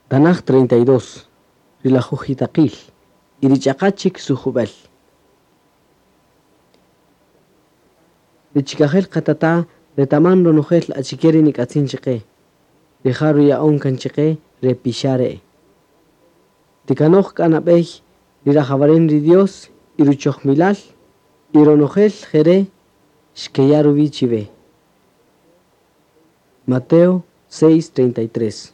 Tanaj 32. Rilajujitaqil. Irichaqachik sujubel. Richikajel katata retaman ronojel achikeri nikatsin chiqe. Rijaru ya onkan chiqe repishare. Tikanoj kanabej rirajabaren ri Dios iruchoj milal ironojel jere shkeyaru bichive. Mateo 6:33.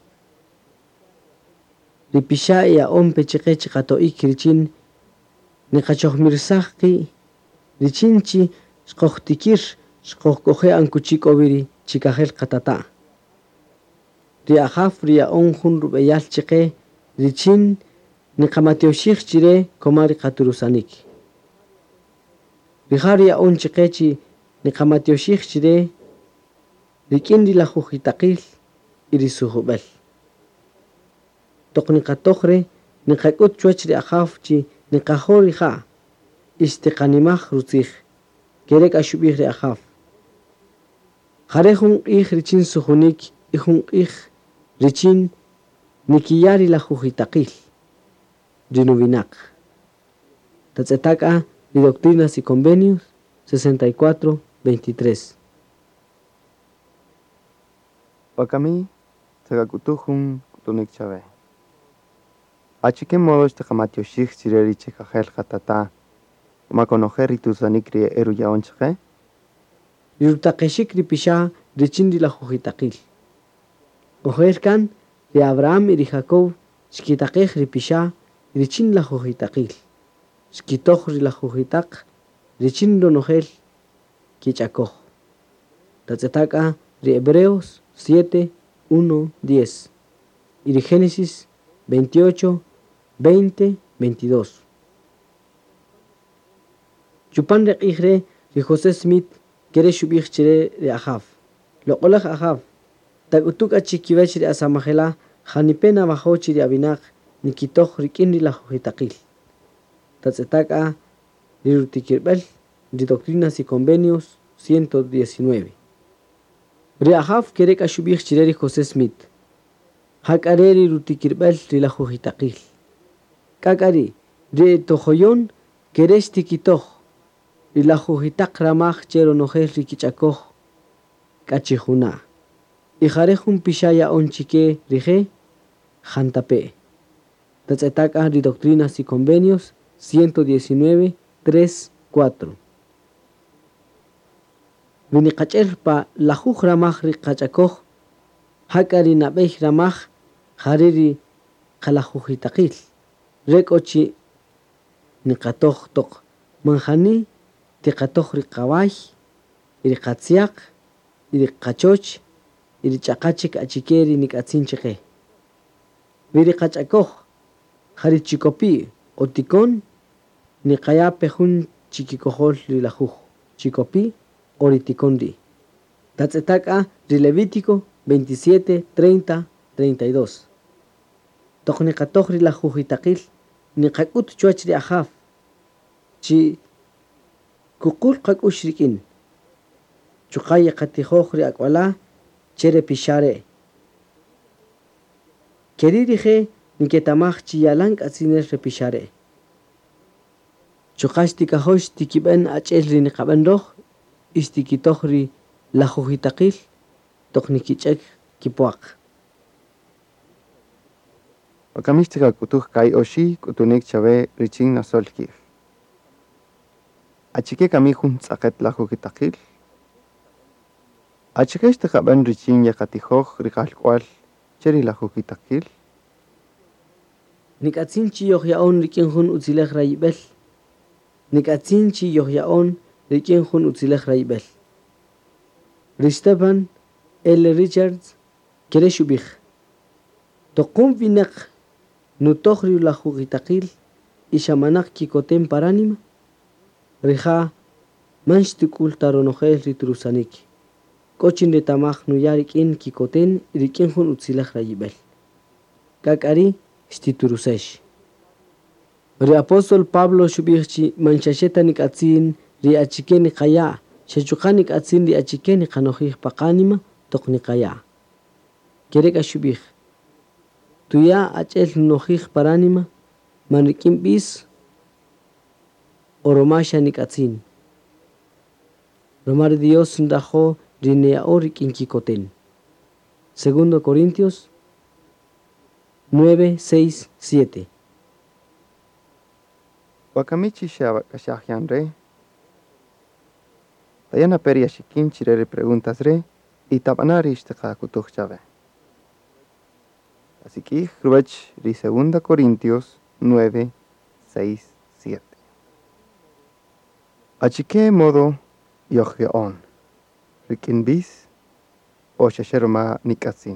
Ripisha ya ompe chiqe chiqatoik richin niqachoj mirsaqi richinchi shqojtikir shqojkoje ankuchikobiri chikajel katata. Riajaf ria onjun rubeyal chiqe richin niqamatioshik chire komari qaturusanik. Rijaria on chiqechi niqamatioshik chire rikin rilajujitaqil irisujubel. Toqniqatojre niqakut chuach riajaf chi niqajorija istiqanimaj rutzij kerek ashubij riajaf. Jarejun ij richin sujunik ijun ij richin nikiyari lajujitaqil rinubinak. Tatzetaka de Doctrinas y Convenios 64:23. Wakami tagakutuhun kutunik chave. Achike modo istiqamatioshik chireri chikajel katata. Makonojer ritusanikri eru yaonchke. Rirutaqeshik ripisha richin rilajujitaqil. Ojerkan de Abraham y de Jacob shkitaqej ripisha richin lajujitaqil. Shkitoj rilajujitaq richin ronojel kichakoj. Tatzetaka de Hebreos 7:1-10 y de Génesis 28:20-22. Chupan de Igre de José Smith kere shubich chire de Ahaf. Lo olaj Ahaf. Tagutuk achikivech de Asamajela janipena bajochi de Abinak nikitoj rikin rilajujitaqil. Tatzetaka de Rutikirbel de Doctrinas y Convenios 119. Riahaf kerek ashubich chireri José Smith. Hakareri Rutikirbel rilajujitaqil. Kakari de Tojoyon keresh tikitoj rilajujitaq ramaj chero nojel rikichakoj kachijuna. Ijarejun pishaya onchike rije jantape. Tatzetaka de Doctrinas y Convenios 119:3-4. Viniqachel pa lajuj ramaj riqachakoj hakari nabej ramaj jariri qalajujitaqil. Rekochi niqatoj toq manjani tiqatoj riqaway iriqatsiaq iriqachoch irichaqachik achikeri nikatsin chiqe. Viriqachakoj jarichikopi otikon niqayape jun chikikojol rilajuj chikopi oritikonri. Tatzetaka de Levítico 27:30-32. Toqniqatoj rilajujitaqil niqakut chuach ri Ahaf chi kukul qakush rikin. Chuqaya qatijoj ri akwala chere pishare. Keririje niketamaj chi yalan katsiner repishare. Chuqash tikajosh tikiben achel ri niqaben roj istikitoj ri lajujitaqil toqnikichek kipuaq. Wakami tagakutuh kai oshi kutunik chave richin nasolki. Achike kami jun tsaket lajujitaqil. Achike istiqaben richin yakatijoj riqalkwal cheri lajujitaqil. Nikatsin chi yohyaon rikin jun utzilej rayibel. Nikatsin chi yohyaon rikin jun utzilej rayibel. Risteban L. Richards kere shubij. Toqum vineq nutoj rilajujitaqil ishamanak kikoten paranima. Rija manshtikul taronojel ritrusanik. Kochin retamaj nuyarikin kikoten rikin jun utzilej rayibel. Kakari stiturusesh. Ri apóstol Pablo shubihchi manchasheta nikatsin ri achikeni qaya shachuqani katsin ri achikeni qanojij paqanima toqniqaya. Kereka shubih. tuya achel nojij paranima manikim bis oromasha nikatsin romar Dios ndajo rinea orik inkikoten. 2 Corintios 9, 6, 7. Wakamichi shahyan re. Tayana peria shikin chirere preguntas re. Y tabanari ishtaka kutuj chave. Así que Rubach de 2 Corintios 9, 6, 7. Achike modo yohgeon. Rikin bis o shasherma nikatsin.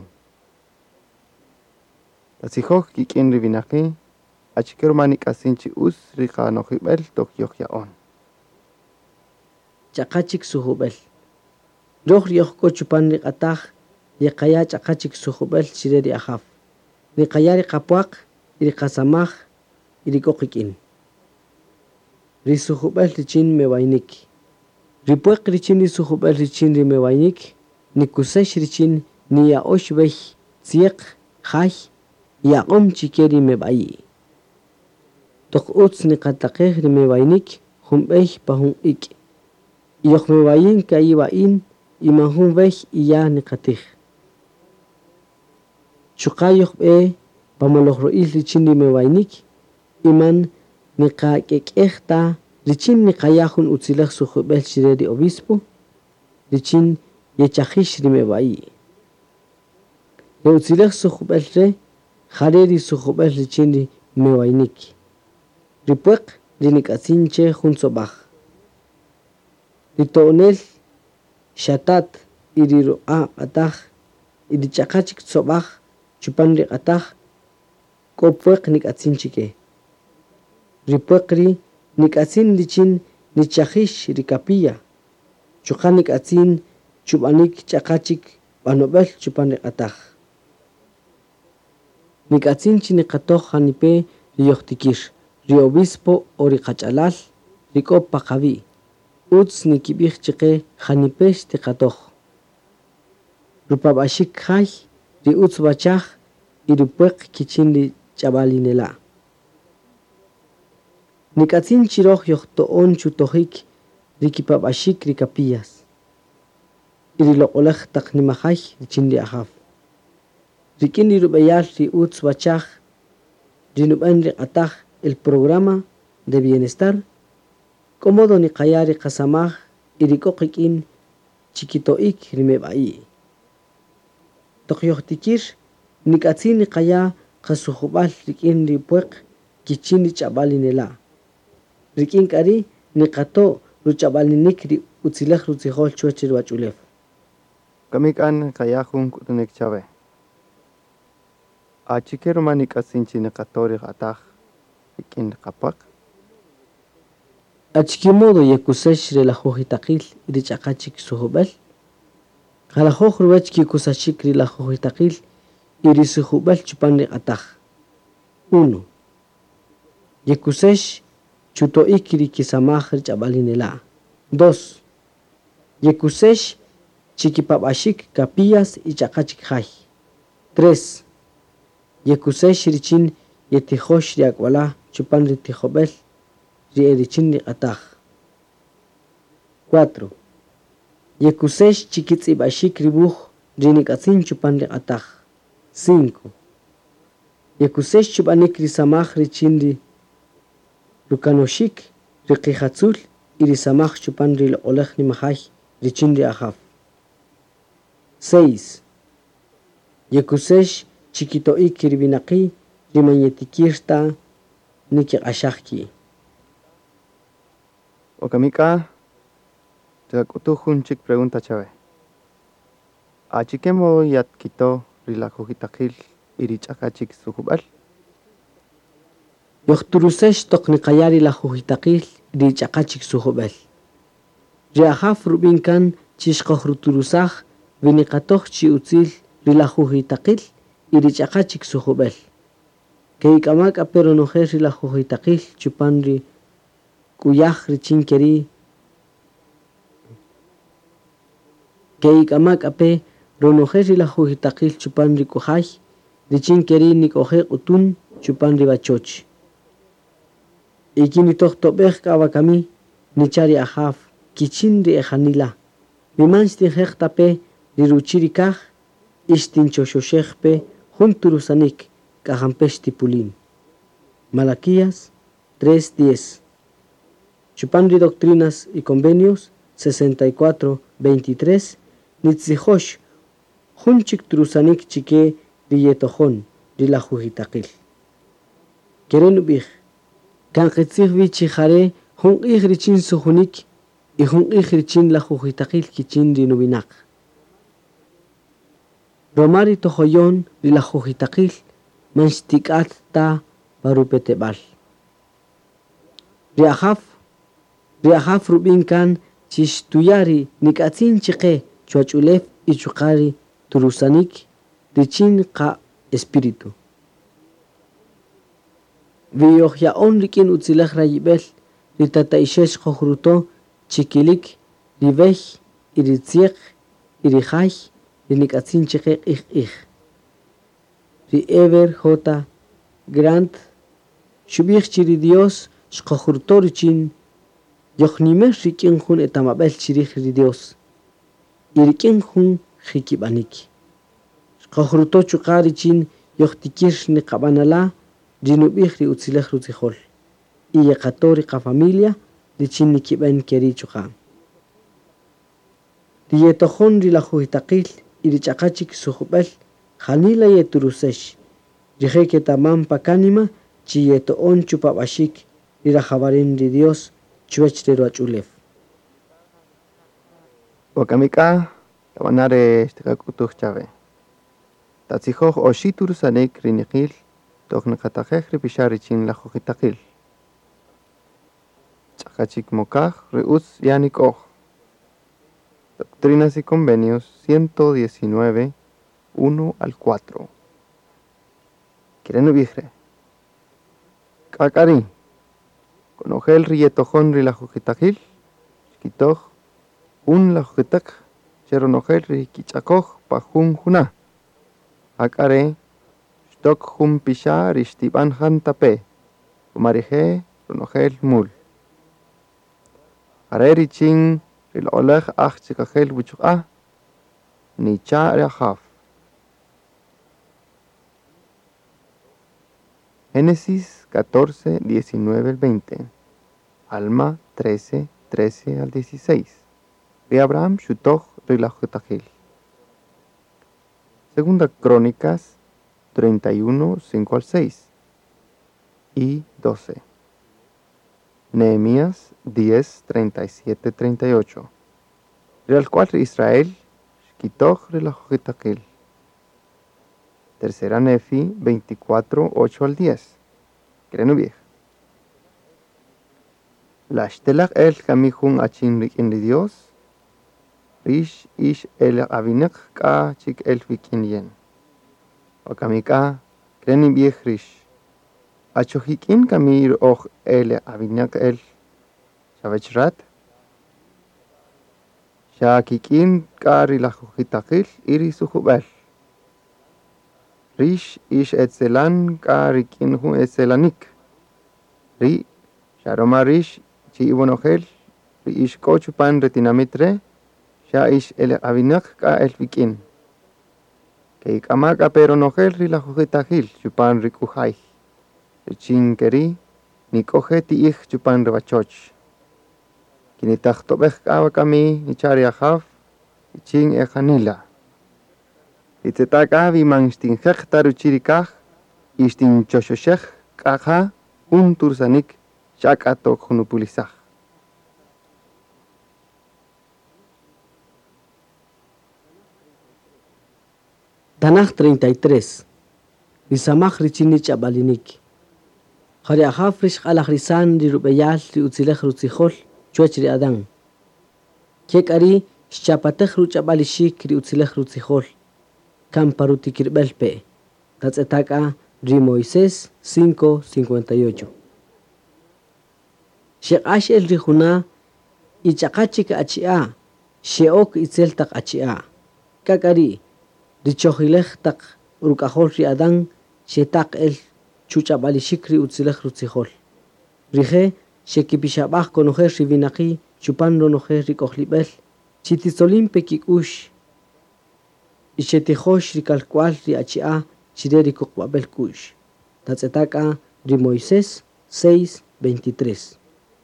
Así hoch kikin rivinaki. Achike roma nikatsin chi us rika nohibel tok yohgeon. Chakachik suhubel. Roh yohko chupan rikataj. Yakaya chakachik suhubel shireri ahaf. Rikayari kapuak. Irikasamaj. Irikokikin. Risuhubel richin mewainik. Ripuek richin risuhubel richin rimewainik. Nikusesh richin ni ya oshbech tsiek hay ya chikeri mebai. Tok uts ni katakeh rimewainik humbech pahun ik. Iyok mewayin kaiwain imahun bech iya nikatih. Chukayok pamaloh roil richin rimewainik iman nikakekehta richin nikayahun utzilach suhubel shireri obispo richin yechajish rimebai. Le utzilach suhubel re hareri suhubel richin mewainik. Ripuek rinikatsin che junsobach. Ritonel shatat iriroa ataj irichakachik sobach chupan ataj kopuek nikatsin chike. Ripuek ri nikatsin richin nichajish rikapia. Chukan nikatsin chubanik chakachik banobel chupan ataj. Nikatsin chinikatoh hanipe riyohtikir. Riobispo o rikachalal rikop pakavi. Uts nikibich chike hanipesh tikatoh. Rupabashik hay ri uts bachaj iripuek kichin ri chabalinela. Nikatsin chiroh yohtoon chutohik rikipabashik rikapiyas. Irilokolech taknimajay richin ri ahaf. Rikin rirubayal ri uts bachaj rinuban ri ataj el programa de bienestar. Komodo ni kayari kasamaj irikokikin chikitoik rimebai. Tokyohtikir nikatsin ni kaya kasuhubal rikin ripuek kichin ri chabalinela. Rikin kari nikato ruchabalinik ri utzilech rutzihol chuechir wachulef. Kamikan kayahun kutunik chave. Achike roma nikatsin chi nikatori ataj. Rikin kapak. Achikimodo yekusesh relajojitakil irichakachik suhubel. Kalajoj rubech kikusashik relajojitakil irisuhubel chupan ataj. 1. Yekusesh chutoik rikisamaj richabalinela. 2. Yekusesh chikipabashik kapillas y chakachik hay. 3. Yekusesh richin yetijosh riakwala chupan ritijobel. Rierichini ataj. 4. Yekusesh chikitzibashik ribuj rinikatsin chupan ataj. 5. Yekusesh chupanik risamaj richin rukanoshik rikihatzul irisamaj chupan rilolej nimajay richin riahaf. 6. Yekusesh chikitoik ribinaki rimanyetikirta nikiashaki. Okamika, te kutuhun chik pregunta chave. Achikemo yat kito rilajojitakil irichakachik suhubal. Yohturusesh toknikayari lajojitakil irichakachik suhubal. Riahaf rubinkan chishkoh ruturusaj vinikatoh chi utzil rilajojitakil irichakachik suhubal. Keikamak aperonojer rilajojitakil chupanri kuyaj richin keri keikamak ape ronojer rilajojitakil chupan rikuhay richin keri nikoje utun chupan ribachoch. Ikini tohtobek kawakami nichari ahaf kichin ri ejanila. Mimansti hektape riruchirikaj istin chochoshekpe junturusanik kajampeshti pulin. Malaquías 3:10. Chupanri Doctrinas y Convenios 64:23. Nitzijosh junchik trusanik chike riyetojon rilajujitakil. Keren ubij kanqitzij vichijare jun richin sujunik y jun richin lajujitakil kichin rinubinak. Romari tojoyon rilajujitakil manchtikat ta barupetebal. Riahaf rubinkan chishtuyari nikatzin chike chuachulef y chukari turusanik richin ka espíritu. Viohyaon rikin utzilaj rayibel ritataishesh kohruto chikilik ribej iritziek irijay rinikatzin chike Ri Ever J. Grant shubich chiri Dios shkohurtorichin yochnimesh rikin hun etamabel chirich ri Dios irikin hun jikibanik shkohurto chukarichin yochtikish ni kabanala rinubich ri utzilej rutzijol y yekatori ka familia richin nikiben keri chuka riyetojon rilajujitakil irichakachik sujubel Janila yeturusesh, rije tamam pakanima, chiyeto on chupabashik, rirajabarin de Dios, chuechero achulef. Wakamika, tabanare stekakutuch chave. Tatsijoch oshitur sanek rinikil, toknakatajej ripisharichin la jojitakil. Chakachik mokaj reuz yanik oj. Doctrinas y Convenios 119. 1-4. Quieren ubijre. Kakari. Conogel riyetojon rilajujitakil. Skitoj. Un lajujitak. Cheronogel rikichakoj pajun juna. Akare. Stok jun pisha rishtiban jantape. Umarije ronogel mul. Arerichin rilolej aj chikajel buchuk Nicha reajaf. Génesis 14, 19-20. Alma 13, 13-16. De Abraham Shutoj Rilajutakil. Segunda Crónicas 31, 5-6 y 12. Nehemías 10, 37-38. Real 4 Israel Shkitoj Rilajutakil. Tercera Nefi 24, 8-10. Creno vieja. La shtelach el kamihun achin rikin de Dios. Rish ish el avinek ka chik el vikin yen. Okamika kreni viej rish. Achohikin kamir och el avinek el shavechrat. Shakikin ka rilajujitakil iri suhubel. Rish ish etzelan ka rikin hun etzelanik. Ri sharoma rish chi ibonogel ri ish kochupan retinamitre sha ish el avinak ka el vikin. Ke ikamaka pero nogel ri la jujitajil chupan rikuhay. Richin keri nikoje ti ich chupan rebachoch. Kinitachtobek kawakami nichari ahaf ichin ejanila. Itetaka vimanstinjek taruchirikaj, istin chochoshek kaja, un tursanik, shakatok junupulizaj. Tanaj 33. Risamaj richinich abalinik. Jariahaf rish alajrizan rirubeyal riutzilej rutzijol, chuechri adan. Kekari shchapatej ruchabalishik riutzilej rutzijol. Kamparuti kirbelpe. Tatzetaka ri Moisés 5:58. Sheash el rijuna ichakachik achia. Sheok itzel tak achia. Kakari richohilej tak urukahol ri Adán shetak el chuchabalishik ri utzilej rutzihol. Rije shekipishabaj konojer ri vinaki chupan ronojer ri kohlibel chitizolim pekikush ishetijosh ri kalkual ri achia chire ri kokbabel kush. Tatzetaka ri Moisés 6:23.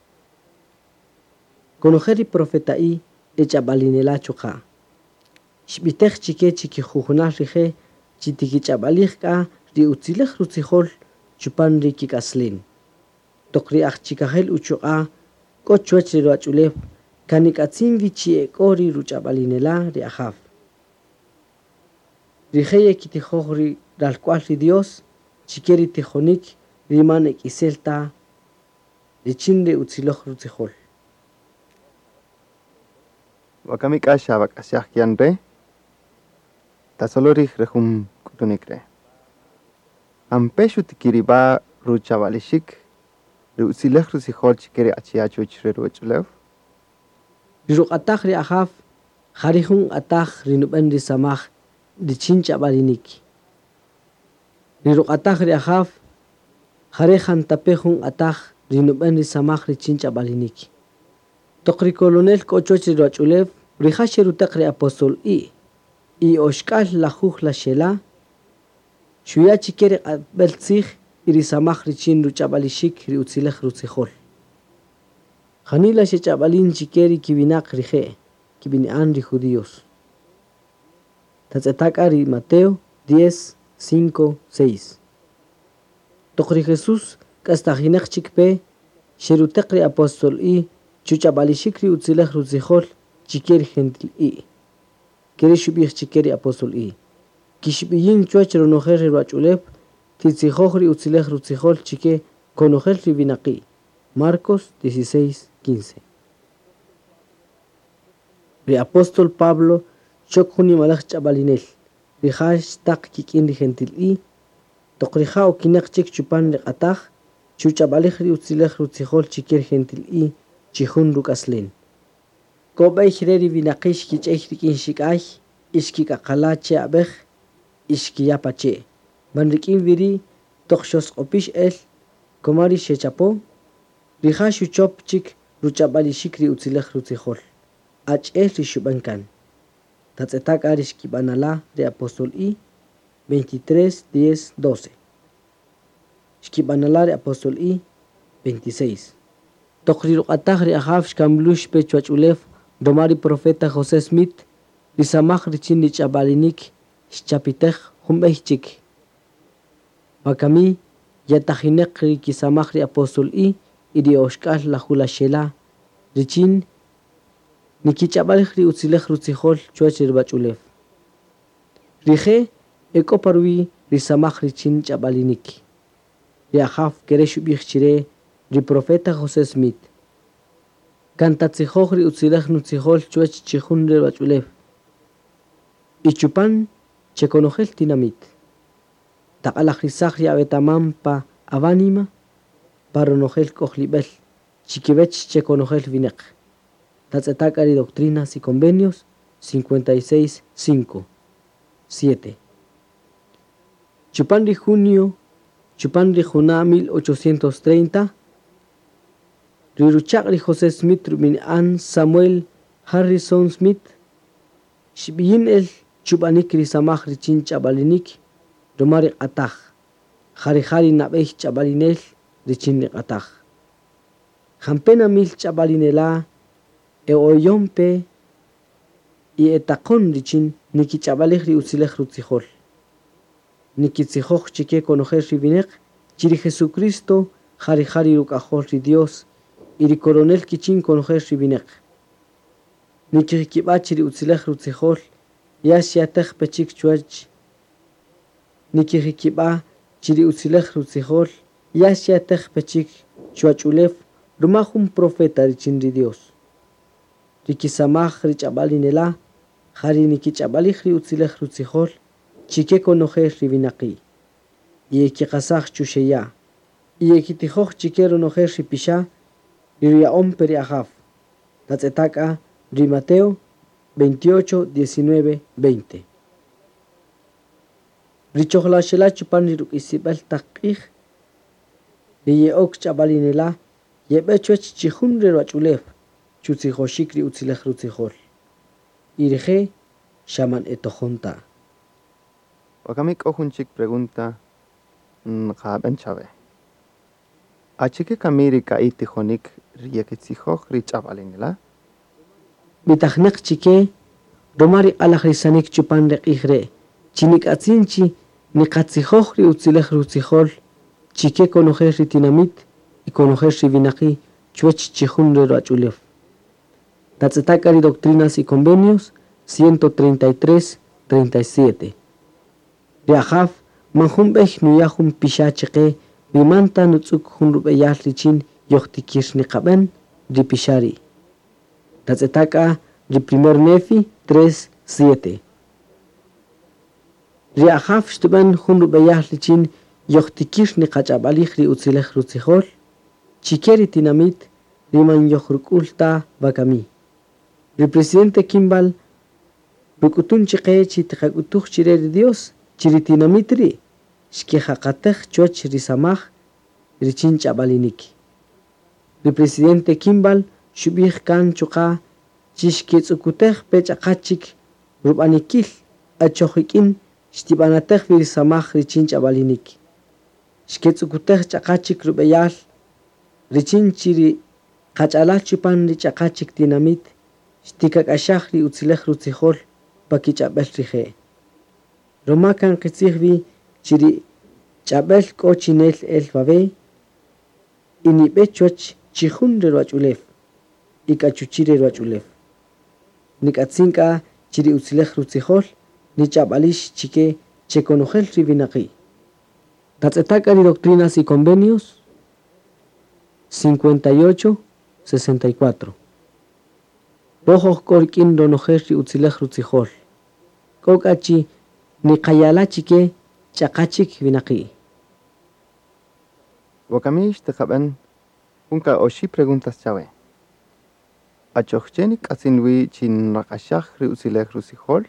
Conocer y profetaí echabalinela choka. Shbitech chike chiki jujuna rije chitiki chabalika ri utzilej rutzihol chupan ri kikaslin. Tokri ach chikahel uchoa kochuech ri ruachulef kanikatzin vichi ekori ruchabalinela ri ajaf. Rije yekitijoj ri ralcual ri Dios chikeri tijonik riman ekiselta lichin ri utzilej rutzihol. Wakami kasha bakasyak yanre. Tasolorich rejum kutunikre. Ampeshu tikiriba ruchabalishik. Rutzilej rutzihol chikeri achiacho ichre ruchulev. Riruqataj ri ajaf jarijun ataj rinuben ri samaj ri chinchabalinik. Riruqataj ri ajaf jarejan tapejun ataj rinuben ri samaj ri chinchabalinik. Tokri colonel kochoch ri ruachulev rijash rutak ri apostol i oshkal la juj la shela shuya chikeri abeltzij iri samaj ri chin ruchabalishik ri utzilej rutzihol. Janila shechabalin chikeri kibinak rije kibinian ri judíos. Tatzetaka ri Mateo 10:5-6. Tokri Jesús kastajinak chikpe sherutak ri apostol chuchabalishik ri utzilej rutzihol chikeri gentil keri shubij chikeri apostol kishbiyin chuach ronojer ri ruachulep titzijoj ri utzilej rutzihol chike konojer ri binaki. Marcos 16:15. Ri apostol Pablo chokhuni malaj chabalinel ri hashtag kikin ri gentil tokrija okinak chik chupan ri qataj chuchabalej ri utzilej rutzihol chikeri gentil chihun rukaslen. Kobay ri binaqish kich'ej rikin shik'ay ishkikaqalache abej ishkiyapache. Banrikin viri toqshos qopish el komari shechapo rija shuchop chik ruchabalishik ri utzilej rutzihol. Ach'el ri shubankan. Tatzetaka ri shkibanala ri apostol 23:10-12. Shkibanala ri apostol 26. Tokri ruqataj ri ajaf shkamlush pechuachulef domari profeta José Smith ri samaj ri chin ri chabalinik shchapitej humbej chik. Wakami yatajinek ri kisamaj ri apostol iri oshkal la jula shela ri chin nikichabalej ri utzilej rutzihol chuach ri bachulef. Rije ekoparwi ri samaj ri chin chabalinik. Ri ajaf kere shubij chire ri profeta José Smith. Kantatzijoj ri utzilej nutzihol chuach chihun ri bachulef. Ichupan chekonojel tinamit. Taqalajrizaj ri abetamam pa abanima paronojel kohlibel chikibech chekonojel vinek. Tatzetaka ri Doctrinas y Convenios 56:5-7. Chupan ri junio chupan ri juna 1830 riruchak ri José Smith rumin Samuel Harrison Smith shbiyin el chubanik ri samaj ri chin chabalinik rumari qataj jari nabej chabalinel ri chin ri qataj jampena mil chabalinela oyompe y etaqon ri chin niki chabalej ri utzilej rutzihol nikitzijoj chike konojer ri binek chiri Jesucristo jari rukajol ri Dios iri coronel kichin konojer ri binek nikikibach ri utzilej rutzihol yashiatej pechik chuach nikikiba chiri utzilej rutzihol yashiatej pechik chuachulef rumajun profeta ri chin ri Dios rikisamaj ri chabalinela jari nikichabalij ri utzilej rutzihol chike konojer ri binaki yekiqasaj chusheya yekitijoj chike ronojer ri pisha iriaom peri ajaf tatzetaka ri Mateo 28:19-20. richohla shela chupan riruk isibel taqih riyeok chabalinela yebechuech chihun rerwachulef chutzijoshik ri utzilej rutzijol irje shaman etojonta. Wakamik ojunchik pregunta qaben chabe. Achike kamiri ka itijonik riyekitzijoj richabalinela. Bitajnek chike romari alajrisanik chupan reqihre chinik atzinchi niqatzijoj ri utzilej rutzijol chike conojer ritinamit y conojer rivinaqi chuech chihun rerwachulef. Tatzetacari Doctrinas y Convenios 133-37. Riajaf manjumbej nuyajum pishacheque bimanta nutzuk hunrubeyal richin yochtikir niqaben ripishari. Tatzetaca ri primer Nefi 3:7. Riajaf shtuben hunrubeyal richin yochtikir niqachabalij ri utzilej rutzijol chikeri tinamit riman yochrukulta bakami. El presidente Kimball rukutun chiqe chitqakutuj chire de Dios chiritinamitri shkehaqatej choch risamaj richin chabalinik. El presidente Kimball shubij kan chuqa chishketzukutej pechaqachik rubanikil achojikin shtibanatej risamaj richin chabalinik. Shketzukutej chaqachik rubeyal richin chiri qachalal chupan richaqachik dinamit Shtikak ashahri utzilej rutzijol pakichabel rije. Romakan qitzihvi chiri chabel kochinel el babe inibechoch chihun rerwachulef ikachuchire rerwachulef. Nikatzinka chiri utzilej rutzijol ni chabalish chike checonojel rivinaqi. Tatzetakari Doctrinas y Convenios 58-64. Rojos korkin donojerri utzilej rutzijol. Kokachi ni kayala chike chakachik vinaqi. Wakamish teqaben unka oshi preguntas chabe. Achochchenik asinwi chin raqashaj ri utzilej rutzijol.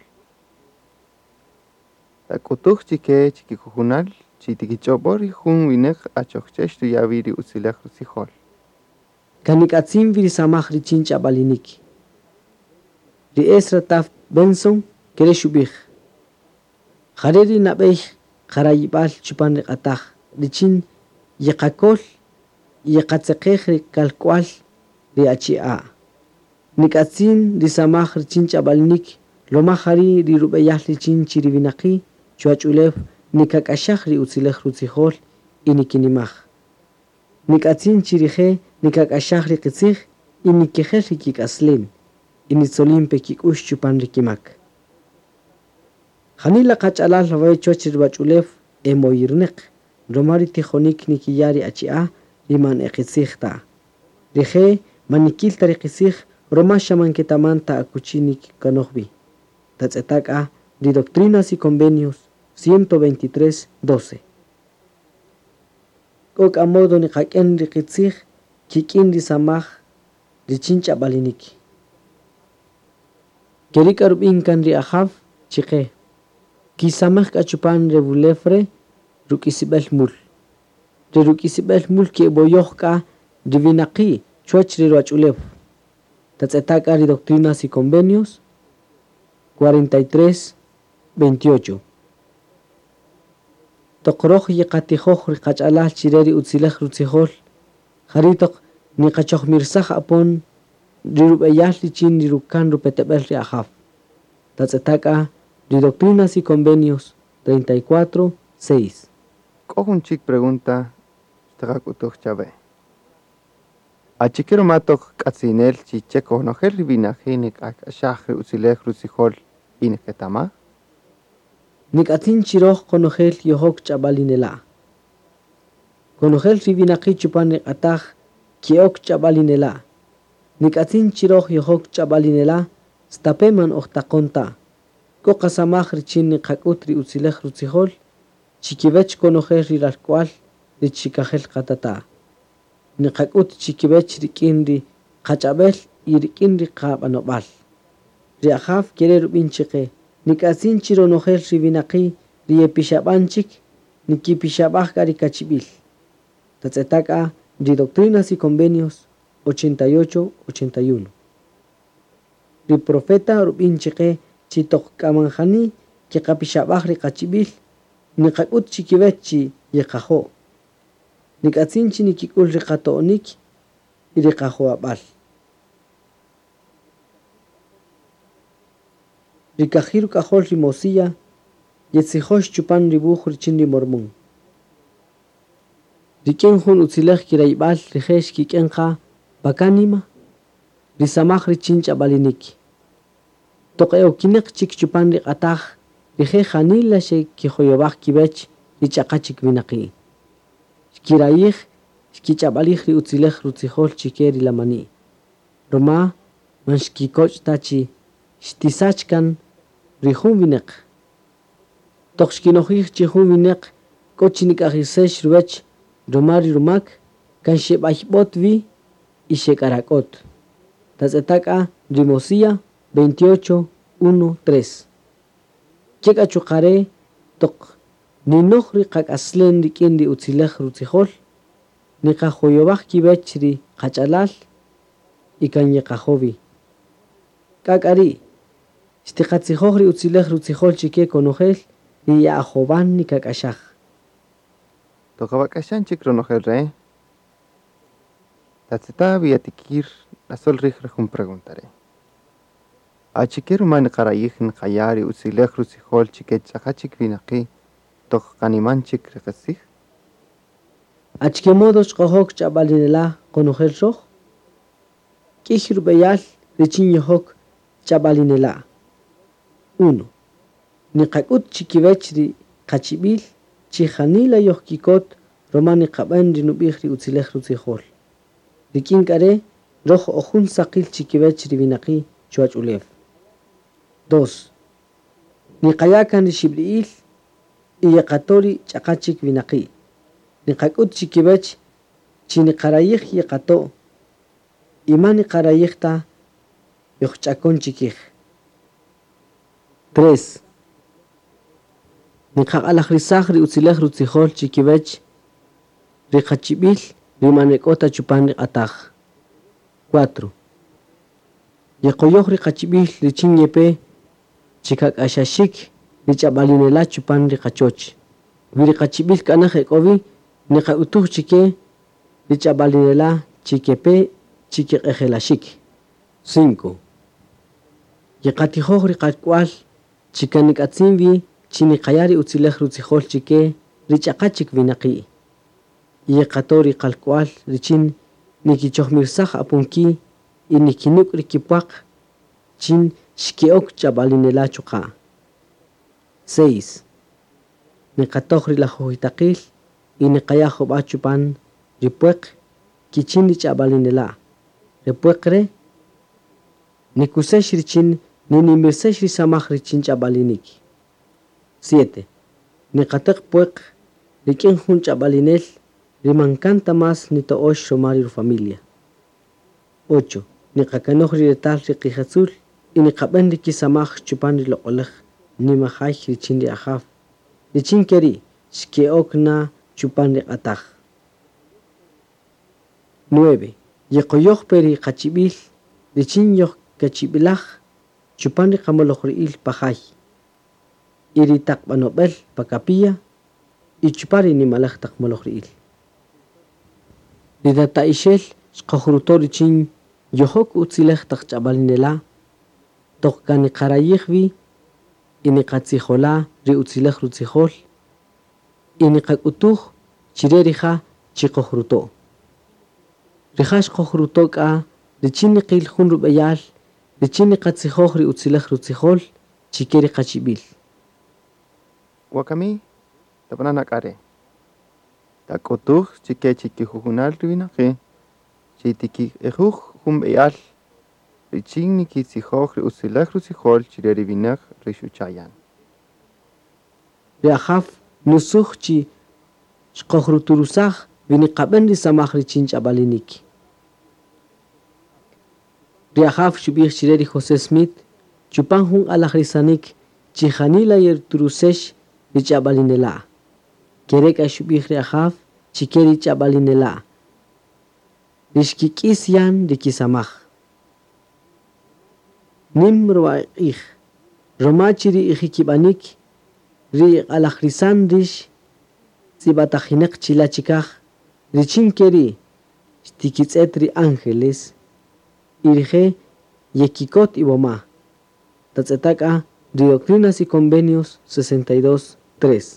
Takutuj chike chikikujunal chitikichobor jun winej achochchesh tu yavi ri utzilej rutzijol. Kanikatsin virisamaj richin chabalinik. Ri Ezra Taft Benson kere shubij. Hareri nabej harayibal chupan riqataj richin yiqakol yiqatzeqej rikalkual ri achia. Nikatsin risamaj richin chabalinik lomajari ri rubeyaj richin chirivinaqi chuachulef nikakashaj ri utzilej rutzijol inikinimaj. Nikatsin chirije nikakashaj riqitzij inikejel rikikaslin. Initzolim pekikush chupan rikimak. Hanila kachalal lavay chochir bachulef emoyirnek. Romari tijonik nikiyari achia riman eqitzijta. Rije manikil tariqizij roma shaman ketamanta akuchinik kanojbi. Tatzetaka ri Doctrinas y Convenios 123-12. Kok amodo niqaken riqitzij kikin risamaj richin chabaliniki. Kerika rubinkan ri ahaf chiqe. Kisamaj kachupan rebulefre rukisibel mul. Re rukisibel mul ke boyojka rivinaqi chuach riruachulef. Tatzetaka ri Doctrinas y Convenios 43-28. Toqroj yiqatijoj riqachalal chireri utzilej rutzijol. Haritok niqachoj mirsaj apon rirubeyal richin rirukan rupetebel ri ahaf. Tatzetaka ri Doctrinas y Convenios 34-6. Ojunchik pregunta teqakutuj chabe. Achikero matok katzinel chicheko nojel rivinaji nikakashaj ri utzilej rutzijol iniketama. Nikatin chiroj konojel yohok chabalinela. Konojel rivinaqi chupan riqataj kiok chabalinela. Nikatin chiroj yohok chabalinela stapeman ohtaqonta. Koqasamaj richin niqakut ri utzilej rutzijol chikibech konojel riralkual ri chikajel qatata. Niqakut chikibech rik'in ri qachabel y rik'in ri qabanobal. Ri ahaf quiere rubin chiqe. Nikasin chiro nojel rivinaqi riyepishabanchik nikipishabajka rikachibil. Tatzetaka de Doctrinas y Convenios 88-81. Ri profeta rubinchike chitok kamanjani kikapishabaj rikachibil nikakut chikivechi yekajo. Nikatsinchi nikikul rikatonik y rikajo abal. Rikajiru kajol rimosilla yetzijosh chupan ribuj richin rimormon. Riken hun utzilej kiraibal rijesh kikenja bakanima risamaj richin chabalinik. Toqeo kinek chik chupan rikataj rije janila she kijoyobaj kibech richakachik vinaki. Kirayij kichabalij ri utzilej rutzijol chike rilamani. Roma manshkikoch tachi shtisachkan rihun vinek. Toxkinojij chihun vinek kochinik ajisesh ruech romari rumak kan shebajbot vi y shekarakot. Tazetaka rimosilla 28-1-3. Keka chukare tok ninoj rikak aslen rikin ri utzilej rutzijol nikajoyobaj kibech ri kachalal y kan yekajovi. Kakari Stikatzijoj ri utzilej rutzijol chike konojel y yajoban nikakashaj. Tokabakashan chik ronojel re. Tatzeta viatikir nasol rejun preguntaré. A chiquero man karayijin kayari utzilej rutzijol chike chakachik vinaki tok kaniman chik rekasij. Achke modos kohok chabalinela konojel roj. Kihir beyal richin yohok chabalinela. 1. Nikakut chikivechri kachibil chijanila yohkikot romani kaban rinubihri utzilej rutzijol. Rikinkare roj ojun sakil chikivechri vinaki chuach ulev. 2. Nikayakan rishibriil y yakatori chakachik vinaki. Nikakut chikivech chinikarayij yakato. Imani karayijta yohchakon chikij. 3. Nikaqalajrisaj ri utzilej rutzijol chikivech rikachibil rimanekota chupan riqataj. 4. Yeqoyoj rikachibil richin yepe chikakashashik richabalinela chupan riqachoch. Virikachibil kanaj ekovi niqautuj chike richabalinela chikepe chikiqejelashik. 5. Yeqatijoj riqakwal chikanikatzinvi chinikayari utzilej rutzijol chike richakachik vinaki. Yeqatori qalkwal richin nikichojmirsaj apunki y nikinuk rikipuaq chin shkeok chabalinela chuqa. 6. Niqatoj rilajojitaqil y niqayajob achupan ripueq kichin richabalinela. Ripueqre nikusesh richin ninimirsesh risamaj richin chabalinik. 7. Niqateq pueq rikin jun chabalinel rimancanta más nitoosh romari ru familia. 8. Niqakanoj riretal riqijazul y niqaben rikisamaj chupan riloqolej nimajaj richin riajaf. Richin keri shkeok na chupan riqataj. 9. Yeqoyoj peri qachibil richin yoh kachibilaj chupan riqamoloj riil pajay. Iritak banobel pakapilla y chupari nimalaj takmoloj riil. Ridata ishel shqajrutor richin yohok utzilej tak chabalinela tok kaniqarayijvi y niqatzijola ri utzilej rutzijol y niqakutuj chirerija chiqojruto. Rijash qojruto ka richin niqil jun rubeyal richin niqatzijoj ri utzilej rutzijol chikeri qachibil. Wakami tabanana kare. Takotuj chike chikijujunal rivinaki. Chitiki ejuj jun beyal richin nikitzijoj ri utzilej rutzijol chireri vinej rishuchayan. Riajaf nusuj chi shqojruturusaj viniqaben risamaj richin chabalinik. Riajaf shubij chireri José Smith chupan jun alajrisanik chijanila yerturusesh richabalinela. Kereka shubih reahaf chikeri chabalinela. Rishkikisyan rikisamaj. Nim ruaich. Romachiri ijikibanik. Ri alajrisan rish. Zibatajinek chilachikaj. Richinkeri. Stikitzetri ángeles. Irje yekikot iboma. Tatzetaka de Doctrinas y Convenios 62.3.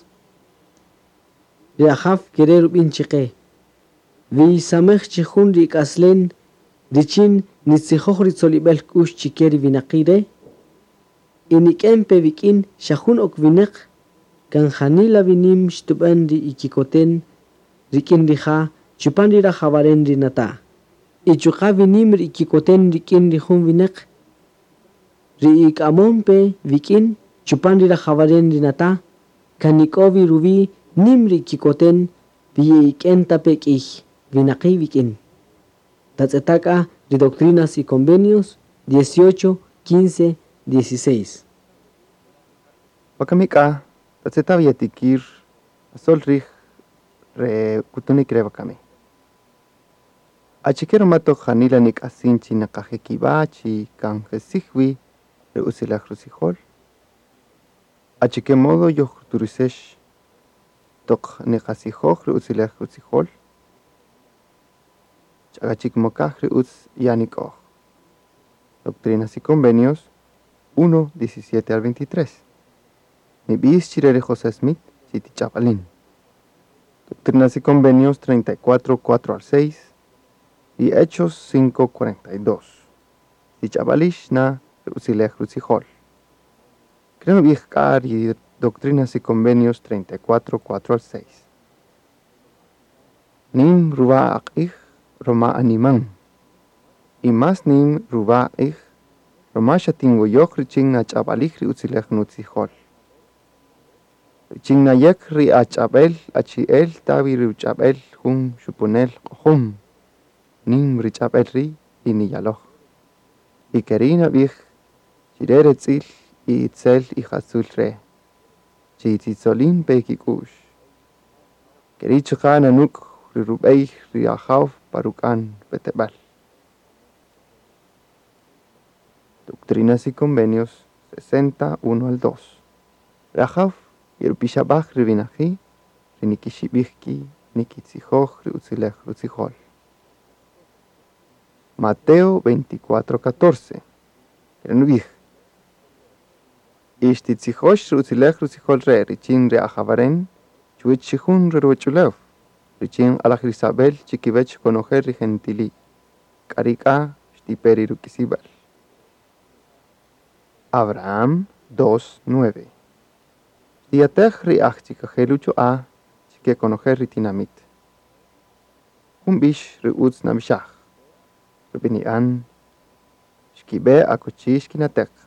Riahaf querer binchique. Vi samech chichun rikaslen. Richin nitzihoj ritzolibel kush chikeri vinakire. Iniken pevikin shahun okvinek. Kanjanila vinim shtuben ri ikikoten. Rikin rija chupan rira javaren rinata. Ichuka vinim ri ikikoten rikin rijun vinek. Riik amompe vikin chupan rira javaren rinata. Kanikovi rubi nimri kikoten viiken tapekij vinaki vikin. Tatzetaka de Doctrinas y Convenios 18, 15, 16. Wakamika, tatzeta viatikir, asolrich, re kutunik revakame. Achikero mato janila nik asinchi nakajekibachi kanjesihwi re usilaj rusijol. Achike modo yo turisesh tok nekasijoj re usilaj rusijol. Chagachik mokaj re us yanikoj. Doctrinas y Convenios 1, 17 al 23. Mi bis chirere José Smith, Chiti Chapalín. Doctrinas y Convenios 34, 4 al 6 y Hechos 5, 42. Chichabalish na Rusilej Rusijol. Creo viajar y Doctrinas y Convenios 34, 4 al 6. Nim ruba akih Roma animan. Y más nim ruba ich Roma shatingo yok riching na chabalih Rusilej Nutzijol. Riching na yek ri achabel achiel tabi richabel hum shupunel hum. Nim richabel ri iniyaloch. Y kerina vich chirere tzil y itzel y jazul re. Chitzolin pekikush. Kerichukan anuk rirubei riahav parukan betebal. Doctrinas y Convenios 61 al 2. Rahav yerupishabach rivinaji rinikishibihki nikitzijoj riutzilej rutzijol. Mateo 24:14. Renubij. Ishtitzijoj rutzilej rutzijol re richin reahavaren chuichihun reruechulev. Richin alajrisabel chikivech conojer rigentili. Karika shtiperi rukisibel. Abraham 2:9. Diatej riach chikajelucho a chike conojer ritinamit. Humbish riutz namishach. Rubinian shkibe akochish kinatek.